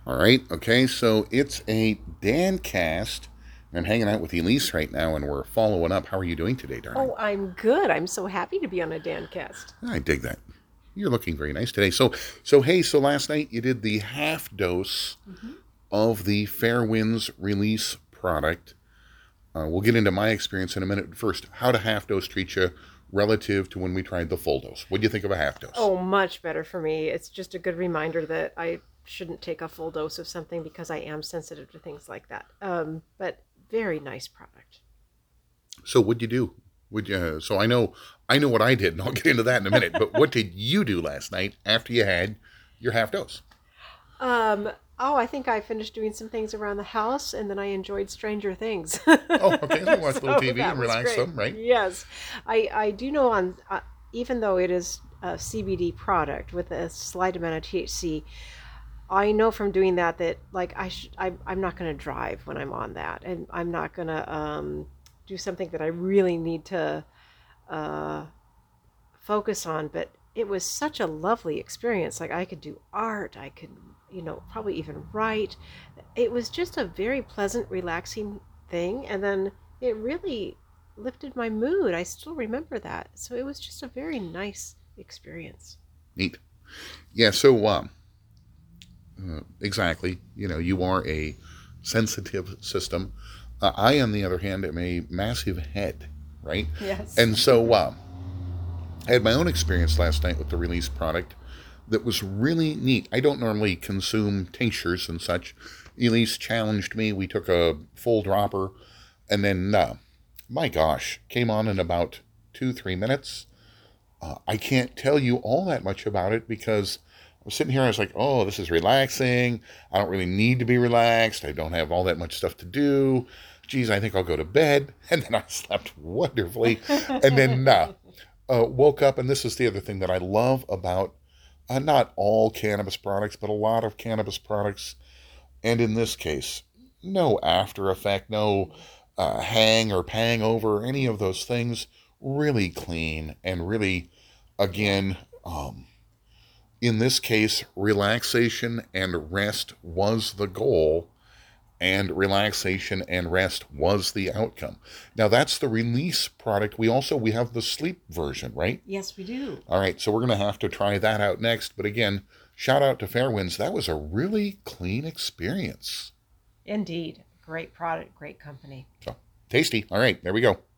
All right. Okay. So it's a Dancast. I'm hanging out with Elise right now, and we're following up. How are you doing today, darling? Oh, I'm good. I'm so happy to be on a Dancast. I dig that. You're looking very nice today. So last night you did the half dose Hmm. of the Fairwinds release product. We'll get into my experience in a minute. First, how did half dose treat you relative to when we tried the full dose? What do you think of a half dose? Oh, much better for me. It's just a good reminder that I shouldn't take a full dose of something because I am sensitive to things like that. But very nice product. So what'd you do? Would you? So I know what I did, and I'll get into that in a minute. But what did you do last night after you had your half dose? Um, oh, I think I finished doing some things around the house and then I enjoyed Stranger Things. Oh, okay. So watch a little So TV that and was relax great. some, right? Yes. I do know even though it is a CBD product with a slight amount of THC, I know from doing that like I'm not going to drive when I'm on that, and I'm not going to do something that I really need to uh, focus on. But it was such a lovely experience. Like I could do art, I could probably even write. It was just a very pleasant, relaxing thing, and then it really lifted my mood. I still remember that, so it was just a very nice experience. Neat. Yeah. Exactly. You are a sensitive system. I, on the other hand, am a massive head, right? Yes. And so I had my own experience last night with the release product that was really neat. I don't normally consume tinctures and such. Elise challenged me. We took a full dropper, and then, my gosh, came on in about 2, 3 minutes. I can't tell you all that much about it because I was sitting here and I was like, oh, this is relaxing. I don't really need to be relaxed. I don't have all that much stuff to do. Geez, I think I'll go to bed. And then I slept wonderfully. And then woke up, and this is the other thing that I love about not all cannabis products, but a lot of cannabis products. And in this case, no after effect, no hang or pang over, any of those things. Really clean and really, Yeah. again, in this case, relaxation and rest was the goal, and relaxation and rest was the outcome. Now that's the release product. We have the sleep version, right? Yes, we do. All right, so we're going to have to try that out next. But again, shout out to Fairwinds. That was a really clean experience. Indeed. Great product, great company. So tasty. All right, there we go.